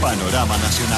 Panorama Nacional.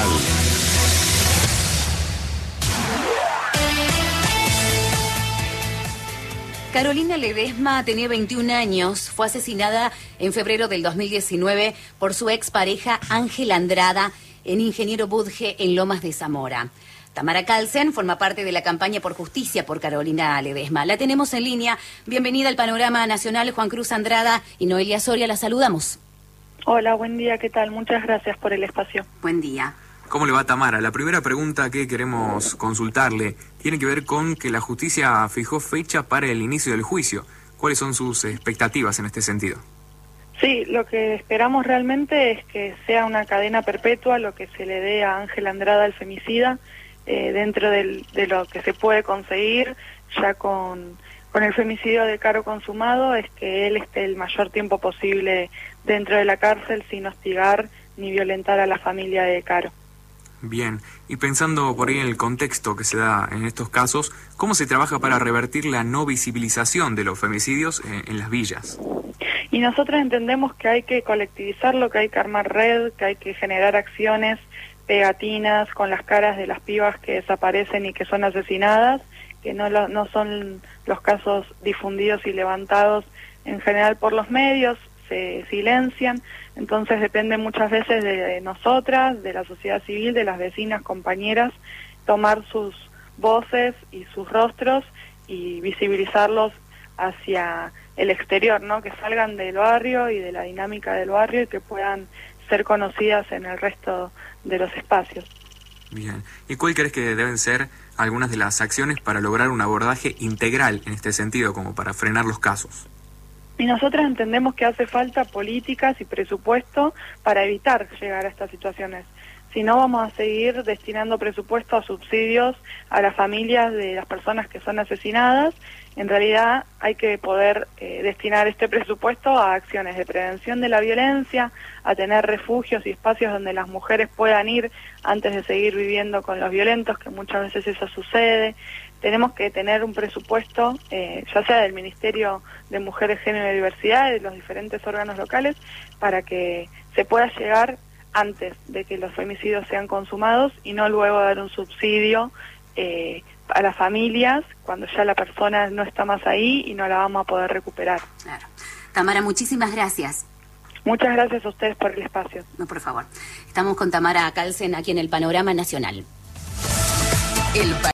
Carolina Ledesma tenía 21 años, fue asesinada en febrero del 2019 por su expareja Ángel Andrada en Ingeniero Budge en Lomas de Zamora. Tamara Kalsen forma parte de la campaña por justicia por Carolina Ledesma. La tenemos en línea. Bienvenida al Panorama Nacional, Juan Cruz Andrada y Noelia Soria, la saludamos. Hola, buen día, ¿qué tal? Muchas gracias por el espacio. Buen día. ¿Cómo le va, Tamara? La primera pregunta que queremos consultarle tiene que ver con que la justicia fijó fecha para el inicio del juicio. ¿Cuáles son sus expectativas en este sentido? Sí, lo que esperamos realmente es que sea una cadena perpetua lo que se le dé a Ángel Andrada, el femicida, dentro de lo que se puede conseguir ya con el femicidio de Caro consumado, es que él esté el mayor tiempo posible dentro de la cárcel sin hostigar ni violentar a la familia de Caro. Bien, y pensando por ahí en el contexto que se da en estos casos, ¿cómo se trabaja para revertir la no visibilización de los femicidios en las villas? Y nosotros entendemos que hay que colectivizarlo, que hay que armar red, que hay que generar acciones, pegatinas con las caras de las pibas que desaparecen y que son asesinadas, que no son los casos difundidos y levantados en general por los medios, se silencian, entonces depende muchas veces de nosotras, de la sociedad civil, de las vecinas, compañeras, tomar sus voces y sus rostros y visibilizarlos hacia el exterior, ¿no? Que salgan del barrio y de la dinámica del barrio y que puedan ser conocidas en el resto de los espacios. Bien, ¿y cuál crees que deben ser algunas de las acciones para lograr un abordaje integral en este sentido, como para frenar los casos? Y nosotros entendemos que hace falta políticas y presupuesto para evitar llegar a estas situaciones. Si no, vamos a seguir destinando presupuesto a subsidios a las familias de las personas que son asesinadas. En realidad hay que poder destinar este presupuesto a acciones de prevención de la violencia, a tener refugios y espacios donde las mujeres puedan ir antes de seguir viviendo con los violentos, que muchas veces eso sucede. Tenemos que tener un presupuesto, ya sea del Ministerio de Mujeres, Género y Diversidad, de los diferentes órganos locales, para que se pueda llegar antes de que los femicidios sean consumados y no luego dar un subsidio a las familias cuando ya la persona no está más ahí y no la vamos a poder recuperar. Claro. Tamara, muchísimas gracias. Muchas gracias a ustedes por el espacio. No, por favor. Estamos con Tamara Kalsen aquí en el Panorama Nacional.